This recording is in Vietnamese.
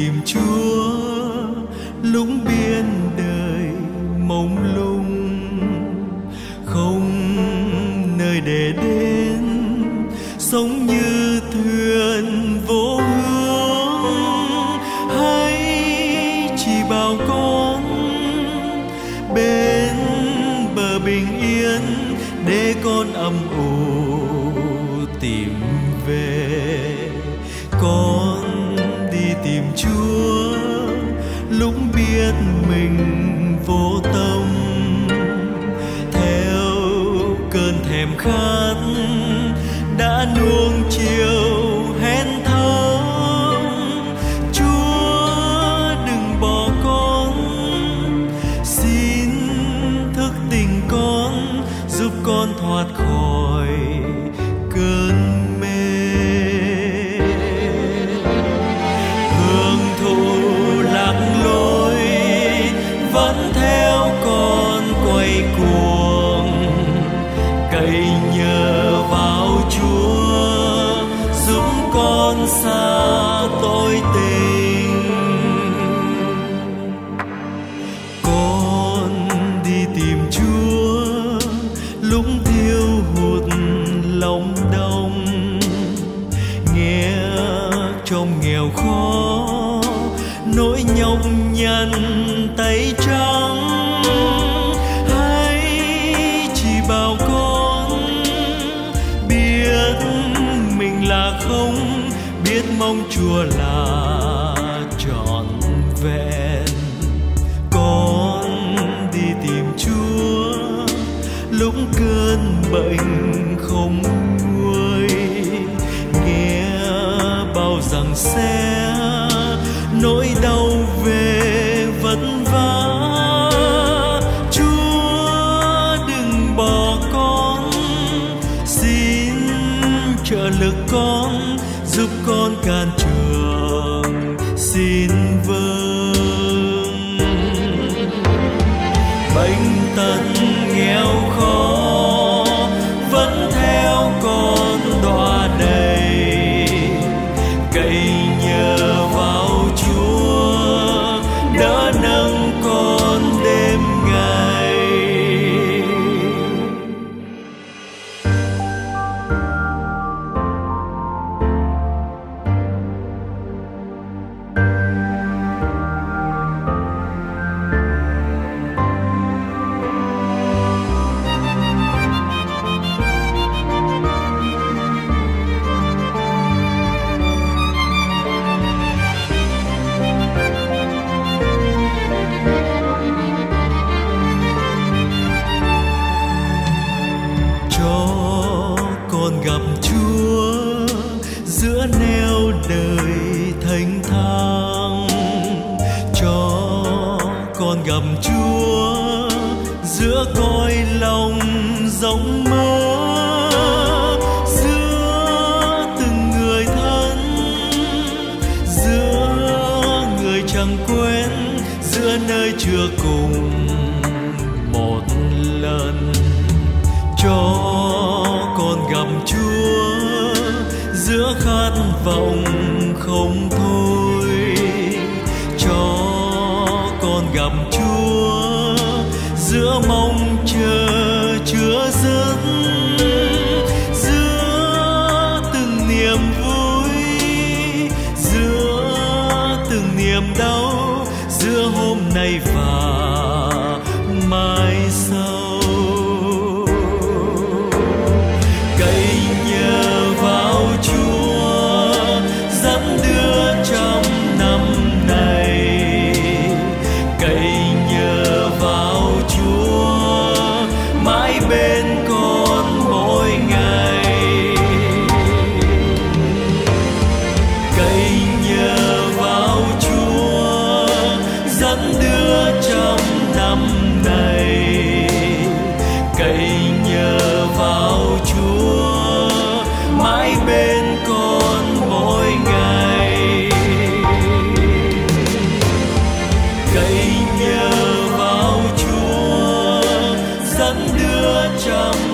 tìm Chúa lúc biên đời mông lung, không nơi để đến, sống như thuyền vô hướng. Hãy chỉ bảo con bên bờ bình yên để con âm ủ tìm về. Con đi tìm Chúa lúc biết mình vô tâm, theo cơn thèm khát đã nuông chiều hén thơm. Chúa đừng bỏ con, xin thức tỉnh con, giúp con thoát khỏi cơn mê. Hưởng thụ lạc lối vẫn theo con quay cuồng, cậy nhờ vào Chúa giúp con xa tội tình. Con đi tìm Chúa lúc thiếu hụt lòng đông, nghe trong nghèo khó nỗi nhọc nhằn tay trắng. Hãy chỉ bảo con biết mình là không, biết mong Chúa là trọn vẹn. Con đi tìm Chúa lúc cơn bệnh không nguôi, nghe bao rằng sẽ nỗi đau về vất vả. Chúa đừng bỏ con, xin trợ lực con, giúp con can trường xin vâng. Bệnh tật nghèo khó vẫn theo con đọa đầy, cậy nhờ vào Chúa đỡ nâng con đêm ngày. Con gặp Chúa giữa nẻo đời thênh thang, cho con gặp Chúa giữa cõi lòng rộng mơ. Giữa từng người thân, giữa người chẳng quen, giữa nơi chưa cùng một lần. Cho con gặp Chúa giữa khát vọng không thôi, cho con gặp Chúa giữa mong chờ chưa dứt. Giữa từng niềm vui, giữa từng niềm đau, giữa hôm nay và mai sau. Bên con mỗi ngày, cậy nhờ vào Chúa dẫn đưa trong năm này, cậy nhờ vào Chúa mãi bên con mỗi ngày, cậy nhờ vào Chúa dẫn đưa trong